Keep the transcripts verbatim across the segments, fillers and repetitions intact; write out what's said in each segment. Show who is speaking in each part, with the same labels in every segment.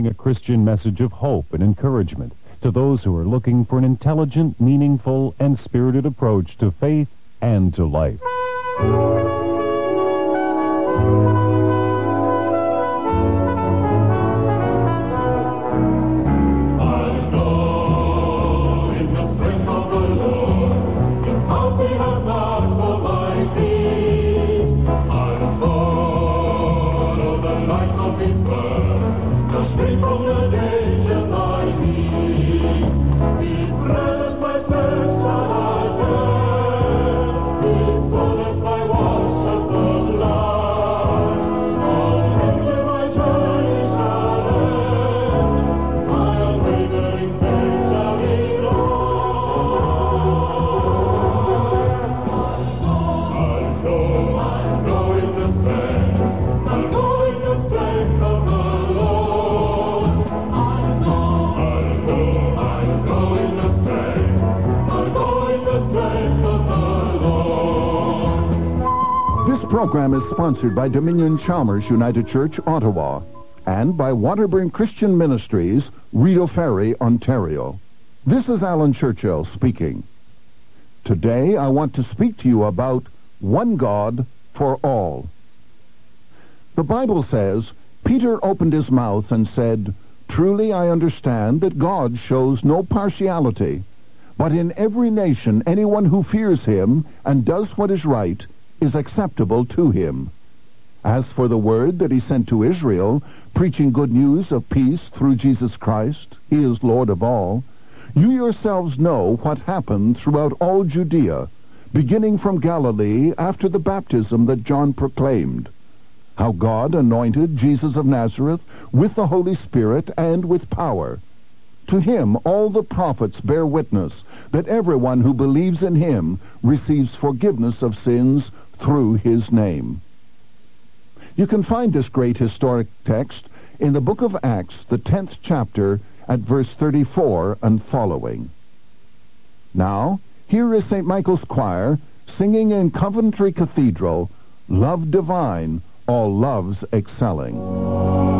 Speaker 1: A Christian message of hope and encouragement to those who are looking for an intelligent, meaningful, and spirited approach to faith and to life.
Speaker 2: This program is sponsored by Dominion Chalmers United Church, Ottawa, and by Waterburn Christian Ministries, Rideau Ferry, Ontario. This is Alan Churchill speaking. Today I want to speak to you about one God for all. The Bible says, Peter opened his mouth and said, "Truly I understand that God shows no partiality, but in every nation anyone who fears him and does what is right is acceptable to him. As for the word that he sent to Israel, preaching good news of peace through Jesus Christ, he is Lord of all, you yourselves know what happened throughout all Judea, beginning from Galilee after the baptism that John proclaimed, how God anointed Jesus of Nazareth with the Holy Spirit and with power. To him all the prophets bear witness that everyone who believes in him receives forgiveness of sins through his name." You can find this great historic text in the book of Acts, the tenth chapter, at verse thirty-four and following. Now, here is Saint Michael's Choir singing in Coventry Cathedral, "Love Divine, All Loves Excelling."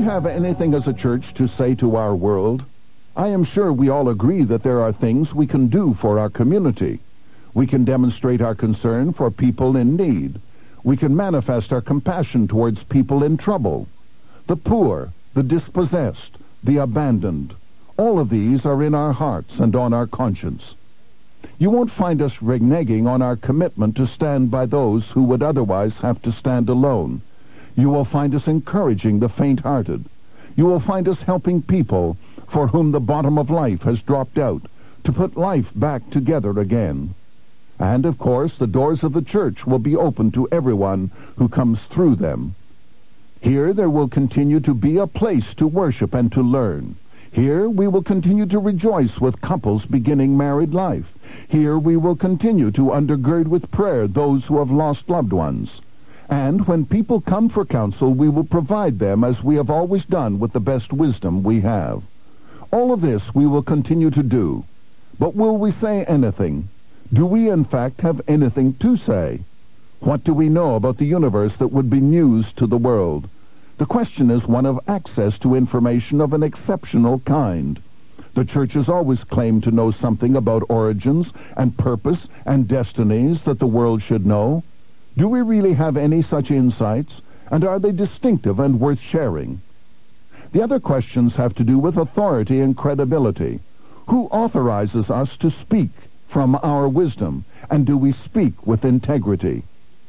Speaker 2: have anything as a church to say to our world? I am sure we all agree that there are things we can do for our community. We can demonstrate our concern for people in need. We can manifest our compassion towards people in trouble. The poor, the dispossessed, the abandoned. All of these are in our hearts and on our conscience. You won't find us reneging on our commitment to stand by those who would otherwise have to stand alone. You will find us encouraging the faint-hearted. You will find us helping people for whom the bottom of life has dropped out, to put life back together again. And, of course, the doors of the church will be open to everyone who comes through them. Here there will continue to be a place to worship and to learn. Here we will continue to rejoice with couples beginning married life. Here we will continue to undergird with prayer those who have lost loved ones. And when people come for counsel, we will provide them as we have always done with the best wisdom we have. All of this we will continue to do. But will we say anything? Do we in fact have anything to say? What do we know about the universe that would be news to the world? The question is one of access to information of an exceptional kind. The church has always claimed to know something about origins and purpose and destinies that the world should know. Do we really have any such insights, and are they distinctive and worth sharing? The other questions have to do with authority and credibility. Who authorizes us to speak from our wisdom, and do we speak with integrity?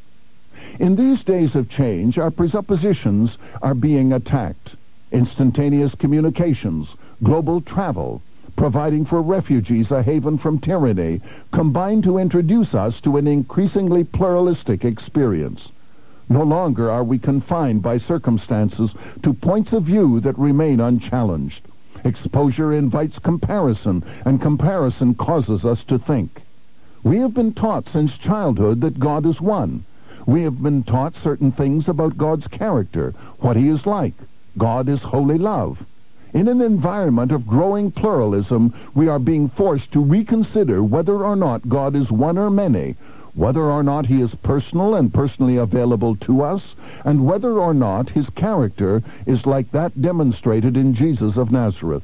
Speaker 2: In these days of change, our presuppositions are being attacked. Instantaneous communications, global travel, providing for refugees a haven from tyranny, combine to introduce us to an increasingly pluralistic experience. No longer are we confined by circumstances to points of view that remain unchallenged. Exposure invites comparison, and comparison causes us to think. We have been taught since childhood that God is one. We have been taught certain things about God's character, what he is like. God is holy love. In an environment of growing pluralism, we are being forced to reconsider whether or not God is one or many, whether or not he is personal and personally available to us, and whether or not his character is like that demonstrated in Jesus of Nazareth.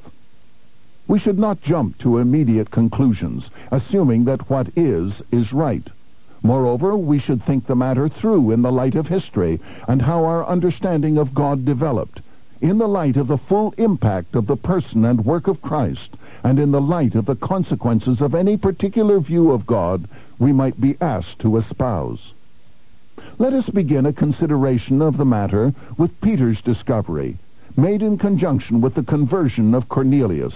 Speaker 2: We should not jump to immediate conclusions, assuming that what is, is right. Moreover, we should think the matter through in the light of history and how our understanding of God developed, in the light of the full impact of the person and work of Christ, and in the light of the consequences of any particular view of God we might be asked to espouse. Let us begin a consideration of the matter with Peter's discovery, made in conjunction with the conversion of Cornelius.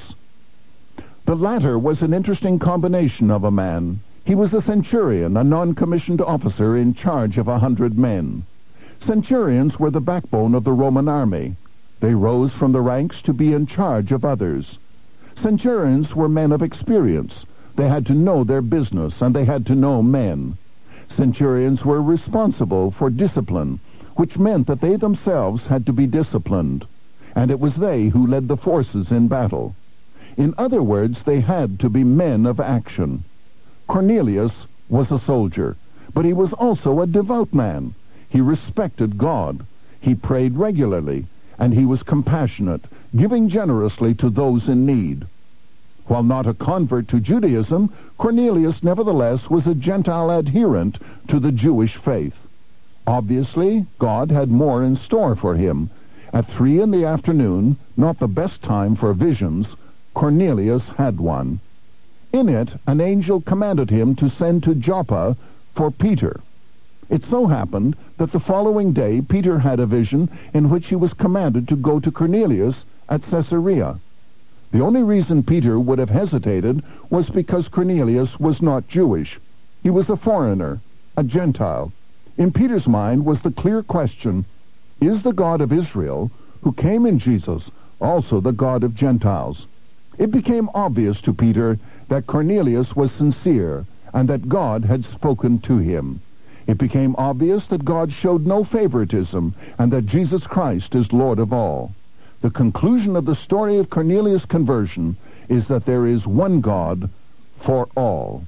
Speaker 2: The latter was an interesting combination of a man. He was a centurion, a non-commissioned officer in charge of a hundred men. Centurions were the backbone of the Roman army. They rose from the ranks to be in charge of others. Centurions were men of experience. They had to know their business, and they had to know men. Centurions were responsible for discipline, which meant that they themselves had to be disciplined, and it was they who led the forces in battle. In other words, they had to be men of action. Cornelius was a soldier, but he was also a devout man. He respected God. He prayed regularly, and he was compassionate, giving generously to those in need. While not a convert to Judaism, Cornelius nevertheless was a Gentile adherent to the Jewish faith. Obviously, God had more in store for him. At three in the afternoon, not the best time for visions, Cornelius had one. In it, an angel commanded him to send to Joppa for Peter. It so happened that the following day Peter had a vision in which he was commanded to go to Cornelius at Caesarea. The only reason Peter would have hesitated was because Cornelius was not Jewish. He was a foreigner, a Gentile. In Peter's mind was the clear question, is the God of Israel, who came in Jesus, also the God of Gentiles? It became obvious to Peter that Cornelius was sincere and that God had spoken to him. It became obvious that God showed no favoritism and that Jesus Christ is Lord of all. The conclusion of the story of Cornelius' conversion is that there is one God for all.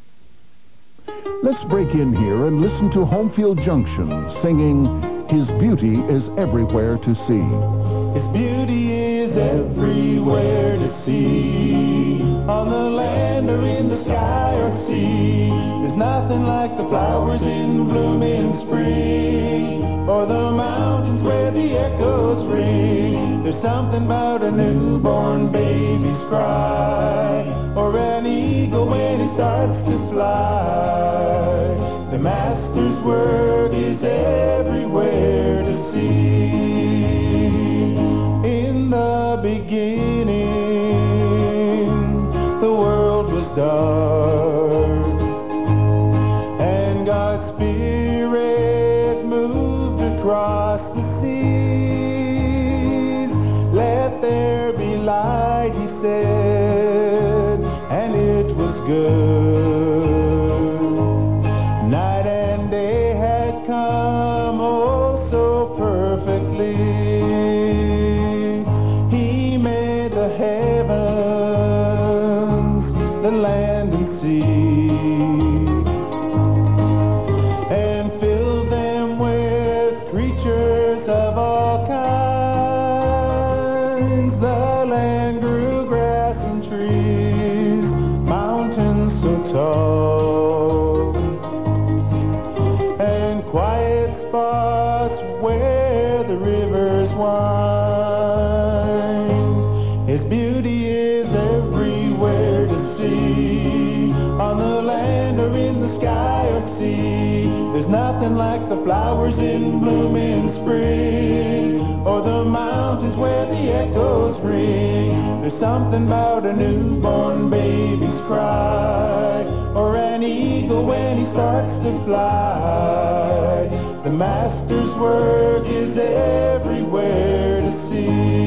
Speaker 2: Let's break in here and listen to Homefield Junction singing, "His Beauty is Everywhere to See."
Speaker 3: Its beauty is everywhere to see, on the land or in the sky or sea. There's nothing like the flowers in bloom in spring, or the mountains where the echoes ring. There's something about a newborn baby's cry, or an eagle when he starts to fly. The Master's work is everywhere to see. In the beginning, the world was dark, and God's Spirit moved across the seas. Let there be light, he said, and it was good. Night and day had come, oh so perfectly. He made the heavens, the land and sea, and filled them with creatures of all kinds. The land grew grass and trees, mountains so tall, and quiet spots where the rivers wind. Its beauty is everywhere to see, on the land or in the sky or sea. There's nothing like the flowers in bloom in spring, or the mountains where the echoes ring. There's something about a newborn baby's cry, or an eagle when he starts to fly. The Master's work is everywhere to see.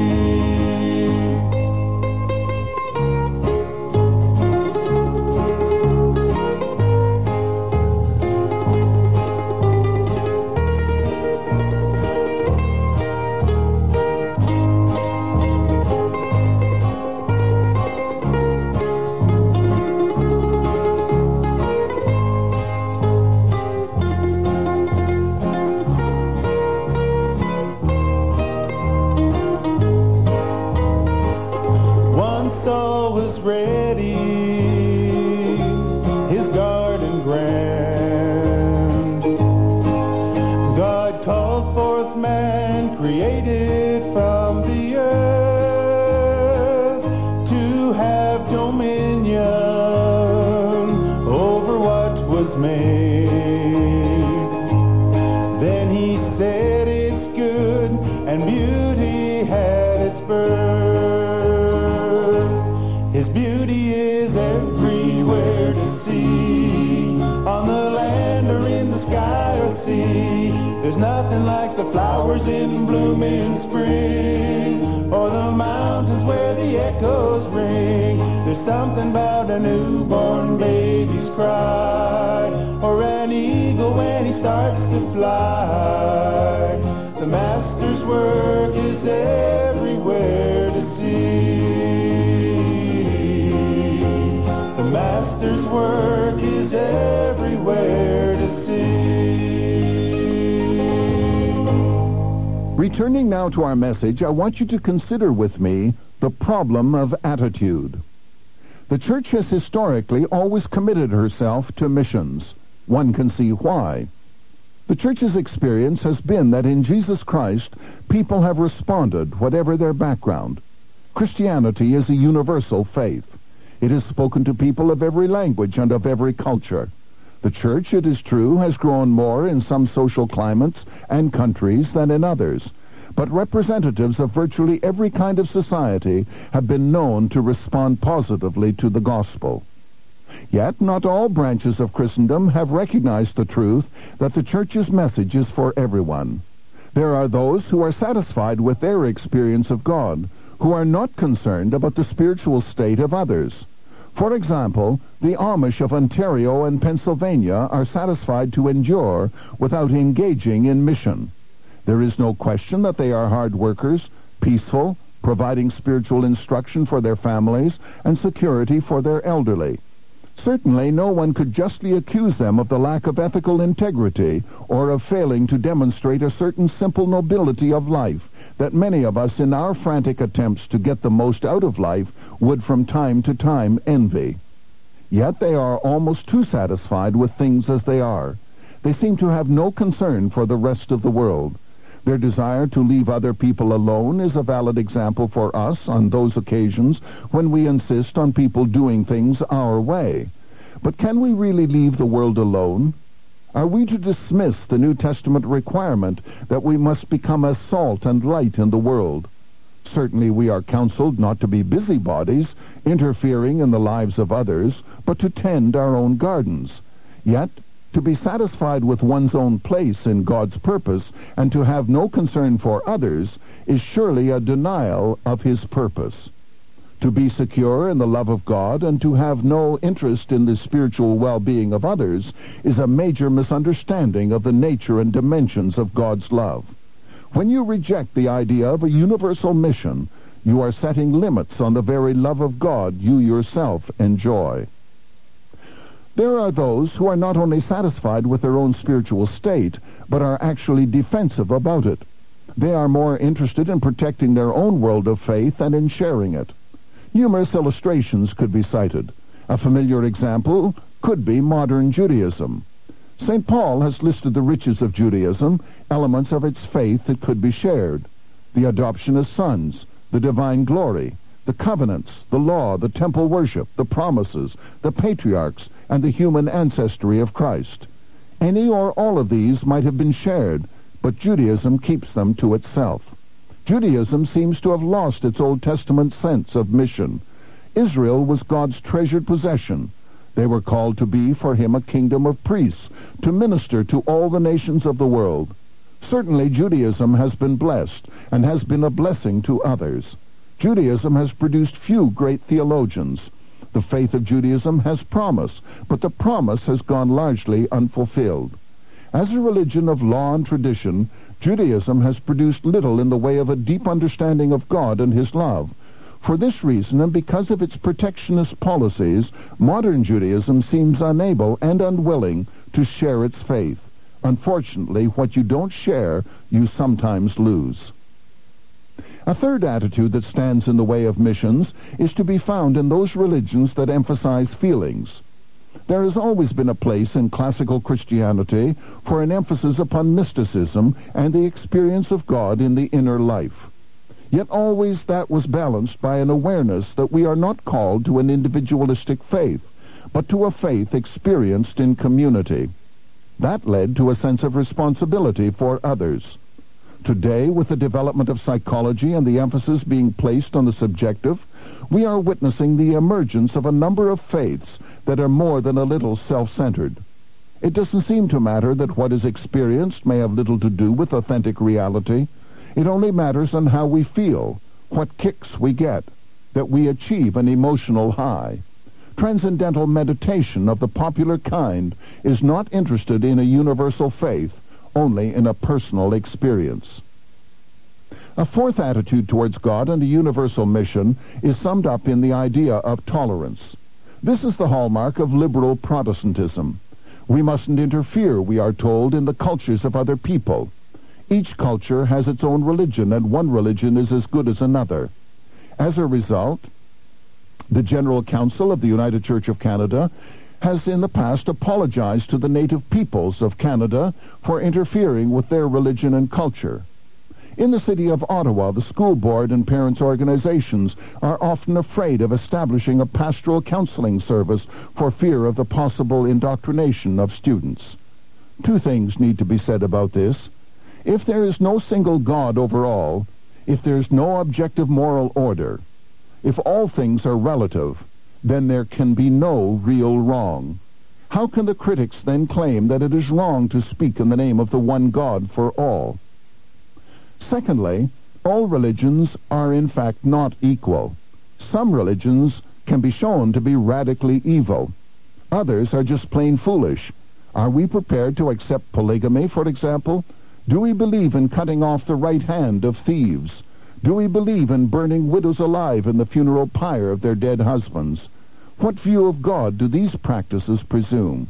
Speaker 3: Soul was ready, his garden grand. God called forth man, created from the earth, to have dominion over what was made. Then he said it's good, and beauty had its birth. His beauty is everywhere to see, on the land or in the sky or sea. There's nothing like the flowers in bloom in spring, or the mountains where the echoes ring. There's something about a newborn baby's cry, or an eagle when he starts to fly. The Master's work is everywhere to see. The Master's work is everywhere to see.
Speaker 2: Returning now to our message, I want you to consider with me the problem of attitude. The church has historically always committed herself to missions. One can see why. The church's experience has been that in Jesus Christ, people have responded, whatever their background. Christianity is a universal faith. It is spoken to people of every language and of every culture. The church, it is true, has grown more in some social climates and countries than in others, but representatives of virtually every kind of society have been known to respond positively to the gospel. Yet not all branches of Christendom have recognized the truth that the church's message is for everyone. There are those who are satisfied with their experience of God, who are not concerned about the spiritual state of others. For example, the Amish of Ontario and Pennsylvania are satisfied to endure without engaging in mission. There is no question that they are hard workers, peaceful, providing spiritual instruction for their families and security for their elderly. Certainly no one could justly accuse them of the lack of ethical integrity or of failing to demonstrate a certain simple nobility of life that many of us in our frantic attempts to get the most out of life would from time to time envy. Yet they are almost too satisfied with things as they are. They seem to have no concern for the rest of the world. Their desire to leave other people alone is a valid example for us on those occasions when we insist on people doing things our way. But can we really leave the world alone? Are we to dismiss the New Testament requirement that we must become as salt and light in the world? Certainly we are counseled not to be busybodies, interfering in the lives of others, but to tend our own gardens. Yet, to be satisfied with one's own place in God's purpose and to have no concern for others is surely a denial of His purpose. To be secure in the love of God and to have no interest in the spiritual well-being of others is a major misunderstanding of the nature and dimensions of God's love. When you reject the idea of a universal mission, you are setting limits on the very love of God you yourself enjoy. There are those who are not only satisfied with their own spiritual state, but are actually defensive about it. They are more interested in protecting their own world of faith than in sharing it. Numerous illustrations could be cited. A familiar example could be modern Judaism. Saint Paul has listed the riches of Judaism, elements of its faith that could be shared: the adoption as sons, the divine glory, the covenants, the law, the temple worship, the promises, the patriarchs, and the human ancestry of Christ. Any or all of these might have been shared, but Judaism keeps them to itself. Judaism seems to have lost its Old Testament sense of mission. Israel was God's treasured possession. They were called to be for Him a kingdom of priests, to minister to all the nations of the world. Certainly Judaism has been blessed, and has been a blessing to others. Judaism has produced few great theologians. The faith of Judaism has promise, but the promise has gone largely unfulfilled. As a religion of law and tradition, Judaism has produced little in the way of a deep understanding of God and His love. For this reason, and because of its protectionist policies, modern Judaism seems unable and unwilling to share its faith. Unfortunately, what you don't share, you sometimes lose. A third attitude that stands in the way of missions is to be found in those religions that emphasize feelings. There has always been a place in classical Christianity for an emphasis upon mysticism and the experience of God in the inner life. Yet always that was balanced by an awareness that we are not called to an individualistic faith, but to a faith experienced in community. That led to a sense of responsibility for others. Today, with the development of psychology and the emphasis being placed on the subjective, we are witnessing the emergence of a number of faiths that are more than a little self-centered. It doesn't seem to matter that what is experienced may have little to do with authentic reality. It only matters on how we feel, what kicks we get, that we achieve an emotional high. Transcendental meditation of the popular kind is not interested in a universal faith, only in a personal experience. A fourth attitude towards God and a universal mission is summed up in the idea of tolerance. This is the hallmark of liberal Protestantism. We mustn't interfere, we are told, in the cultures of other people. Each culture has its own religion, and one religion is as good as another. As a result, the General Council of the United Church of Canada has in the past apologized to the native peoples of Canada for interfering with their religion and culture. In the city of Ottawa, the school board and parents' organizations are often afraid of establishing a pastoral counseling service for fear of the possible indoctrination of students. Two things need to be said about this. If there is no single God over all, if there is no objective moral order, if all things are relative, then there can be no real wrong. How can the critics then claim that it is wrong to speak in the name of the one God for all? Secondly, all religions are in fact not equal. Some religions can be shown to be radically evil. Others are just plain foolish. Are we prepared to accept polygamy, for example? Do we believe in cutting off the right hand of thieves? Do we believe in burning widows alive in the funeral pyre of their dead husbands? What view of God do these practices presume?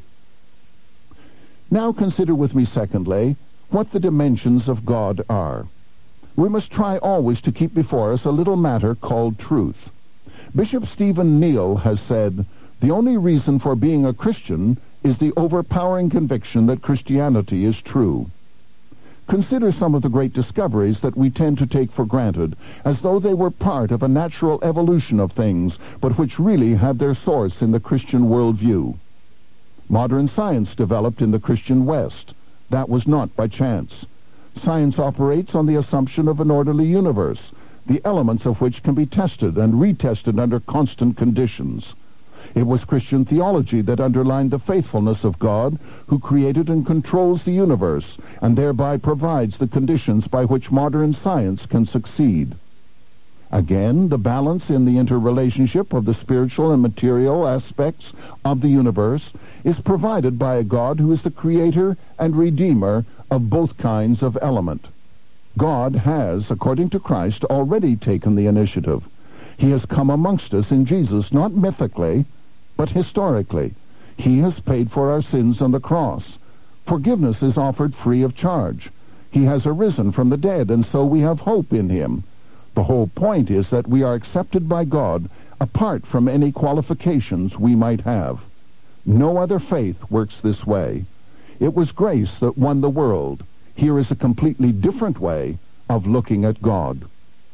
Speaker 2: Now consider with me, secondly, what the dimensions of God are. We must try always to keep before us a little matter called truth. Bishop Stephen Neal has said, "The only reason for being a Christian is the overpowering conviction that Christianity is true." Consider some of the great discoveries that we tend to take for granted, as though they were part of a natural evolution of things, but which really have their source in the Christian worldview. Modern science developed in the Christian West. That was not by chance. Science operates on the assumption of an orderly universe, the elements of which can be tested and retested under constant conditions. It was Christian theology that underlined the faithfulness of God, who created and controls the universe, and thereby provides the conditions by which modern science can succeed. Again, the balance in the interrelationship of the spiritual and material aspects of the universe is provided by a God who is the creator and redeemer of both kinds of element. God has, according to Christ, already taken the initiative. He has come amongst us in Jesus, not mythically, but historically. He has paid for our sins on the cross. Forgiveness is offered free of charge. He has arisen from the dead, and so we have hope in him. The whole point is that we are accepted by God apart from any qualifications we might have. No other faith works this way. It was grace that won the world. Here is a completely different way of looking at God.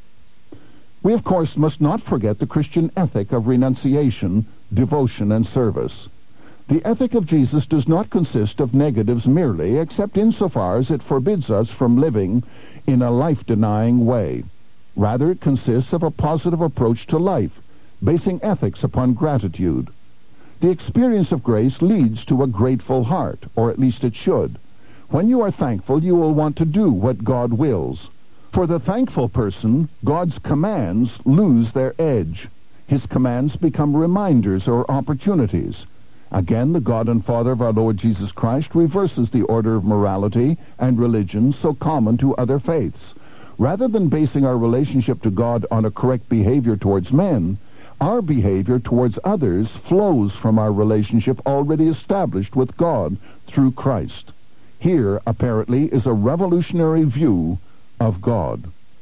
Speaker 2: We, of course, must not forget the Christian ethic of renunciation, devotion, and service. The ethic of Jesus does not consist of negatives merely, except insofar as it forbids us from living in a life-denying way. Rather, it consists of a positive approach to life, basing ethics upon gratitude. The experience of grace leads to a grateful heart, or at least it should. When you are thankful, you will want to do what God wills. For the thankful person, God's commands lose their edge. His commands become reminders or opportunities. Again, the God and Father of our Lord Jesus Christ reverses the order of morality and religion so common to other faiths. Rather than basing our relationship to God on a correct behavior towards men, our behavior towards others flows from our relationship already established with God through Christ. Here, apparently, is a revolutionary view of God.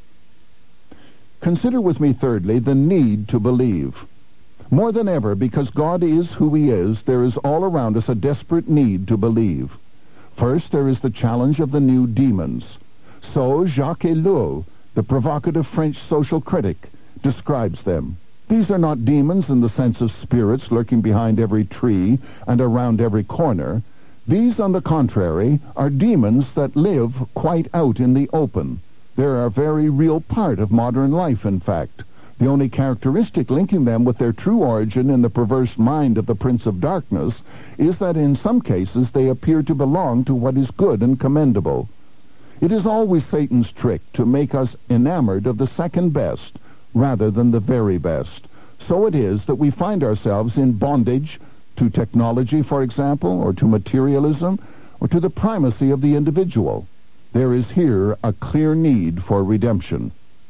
Speaker 2: Consider with me, thirdly, the need to believe. More than ever, because God is who he is, there is all around us a desperate need to believe. First, there is the challenge of the new demons. So Jacques Ellul, the provocative French social critic, describes them. These are not demons in the sense of spirits lurking behind every tree and around every corner. These, on the contrary, are demons that live quite out in the open. They're a very real part of modern life, in fact. The only characteristic linking them with their true origin in the perverse mind of the Prince of Darkness is that in some cases they appear to belong to what is good and commendable. It is always Satan's trick to make us enamored of the second best rather than the very best. So it is that we find ourselves in bondage to technology, for example, or to materialism, or to the primacy of the individual. There is here a clear need for redemption.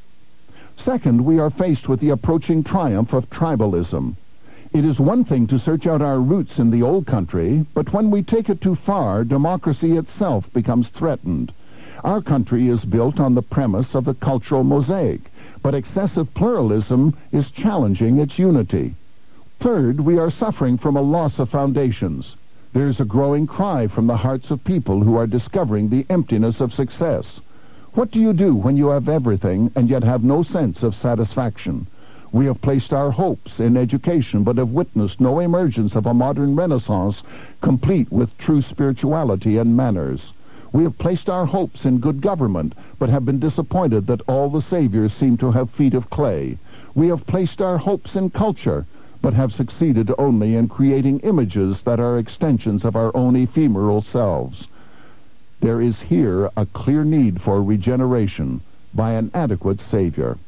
Speaker 2: Second, we are faced with the approaching triumph of tribalism. It is one thing to search out our roots in the old country, but when we take it too far, democracy itself becomes threatened. Our country is built on the premise of the cultural mosaic, but excessive pluralism is challenging its unity. Third, we are suffering from a loss of foundations. There is a growing cry from the hearts of people who are discovering the emptiness of success. What do you do when you have everything and yet have no sense of satisfaction? We have placed our hopes in education, but have witnessed no emergence of a modern renaissance complete with true spirituality and manners. We have placed our hopes in good government, but have been disappointed that all the saviors seem to have feet of clay. We have placed our hopes in culture, but have succeeded only in creating images that are extensions of our own ephemeral selves. There is here a clear need for regeneration by an adequate Savior.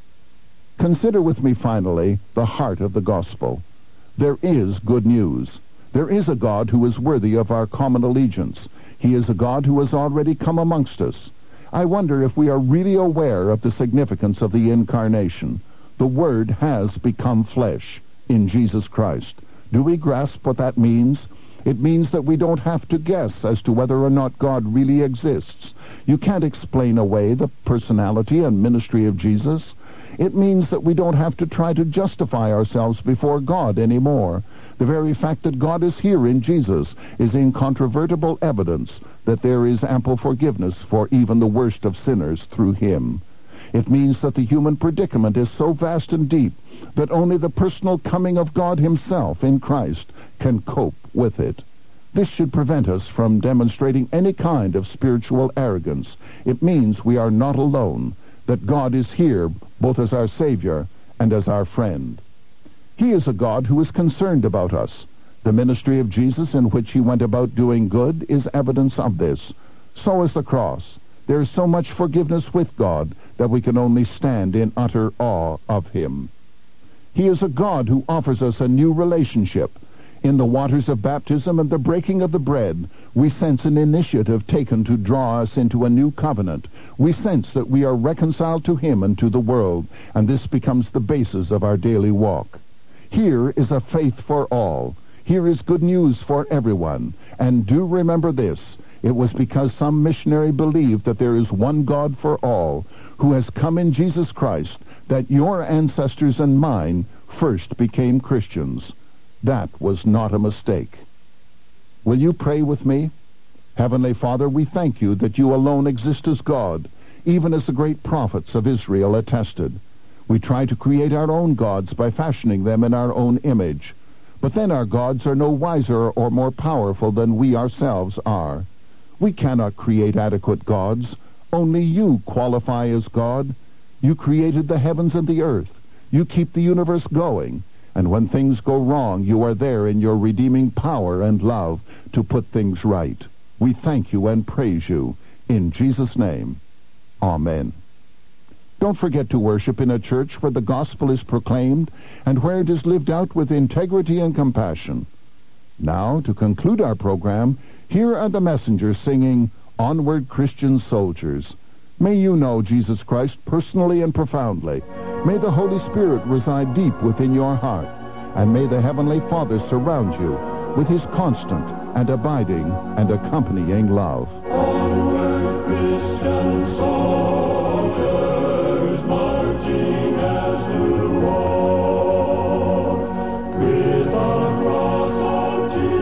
Speaker 2: Consider with me finally the heart of the gospel. There is good news. There is a God who is worthy of our common allegiance. He is a God who has already come amongst us. I wonder if we are really aware of the significance of the incarnation. The Word has become flesh in Jesus Christ. Do we grasp what that means? It means that we don't have to guess as to whether or not God really exists. You can't explain away the personality and ministry of Jesus. It means that we don't have to try to justify ourselves before God anymore. The very fact that God is here in Jesus is incontrovertible evidence that there is ample forgiveness for even the worst of sinners through him. It means that the human predicament is so vast and deep that only the personal coming of God himself in Christ can cope with it. This should prevent us from demonstrating any kind of spiritual arrogance. It means we are not alone, that God is here both as our Savior and as our friend. He is a God who is concerned about us. The ministry of Jesus in which he went about doing good is evidence of this. So is the cross. There is so much forgiveness with God that we can only stand in utter awe of him. He is a God who offers us a new relationship. In the waters of baptism and the breaking of the bread, we sense an initiative taken to draw us into a new covenant. We sense that we are reconciled to him and to the world, and this becomes the basis of our daily walk. Here is a faith for all. Here is good news for everyone. And do remember this: it was because some missionary believed that there is one God for all, who has come in Jesus Christ, that your ancestors and mine first became Christians. That was not a mistake. Will you pray with me? Heavenly Father, we thank you that you alone exist as God, even as the great prophets of Israel attested. We try to create our own gods by fashioning them in our own image. But then our gods are no wiser or more powerful than we ourselves are. We cannot create adequate gods. Only you qualify as God. You created the heavens and the earth. You keep the universe going. And when things go wrong, you are there in your redeeming power and love to put things right. We thank you and praise you. In Jesus' name, amen. Don't forget to worship in a church where the gospel is proclaimed and where it is lived out with integrity and compassion. Now, to conclude our program, here are the messengers singing "Onward, Christian Soldiers." May you know Jesus Christ personally and profoundly. May the Holy Spirit reside deep within your heart, and may the Heavenly Father surround you with his constant and abiding and accompanying love.
Speaker 3: Onward, Christian soldiers, marching as to war, with the cross of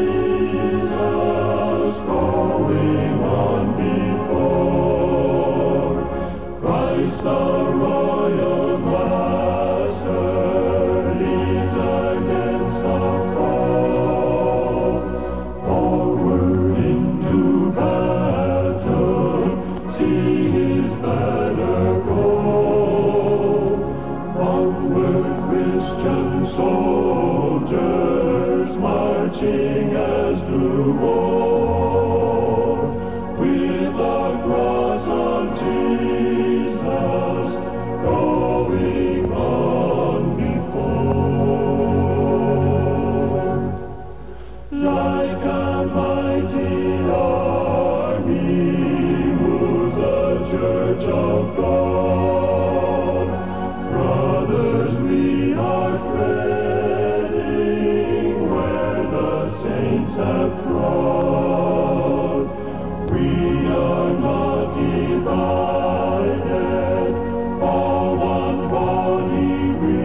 Speaker 3: Jesus going on before. Christ the royal master leads against the foe. Forward into battle, see his banner go. Onward, Christian soldiers, marching as to war, with the cross of Jesus going on before. Like a mighty army moves the Church of God. Brothers, we are treading where the saints have trod. We are not divided, all one body we,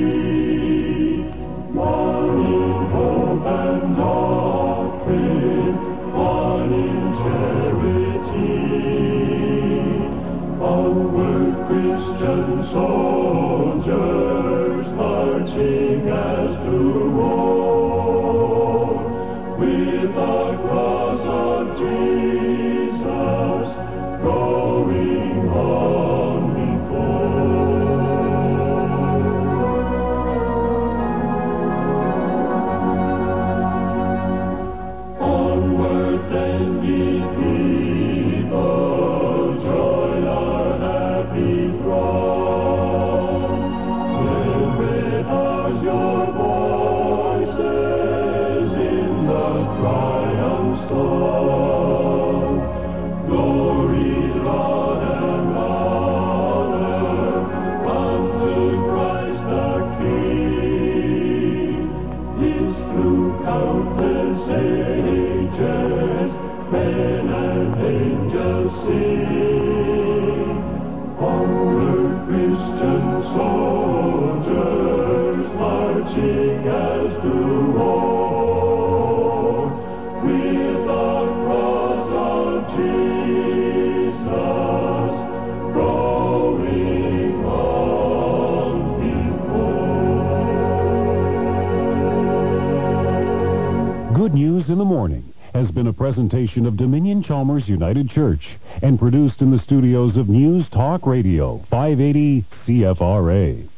Speaker 3: one in hope and doctrine, one in charity. Onward, Christian soldiers, marching as to war, with the cross of Jesus going on before. Onward then, ye people, join our happy throng. Lift with us your voices in the triumph song. Glory, laud, and honor unto Christ the King. This through countless ages, men and angels sing.
Speaker 1: Good News in the Morning has been a presentation of Dominion Chalmers United Church and produced in the studios of News Talk Radio, five eighty C F R A.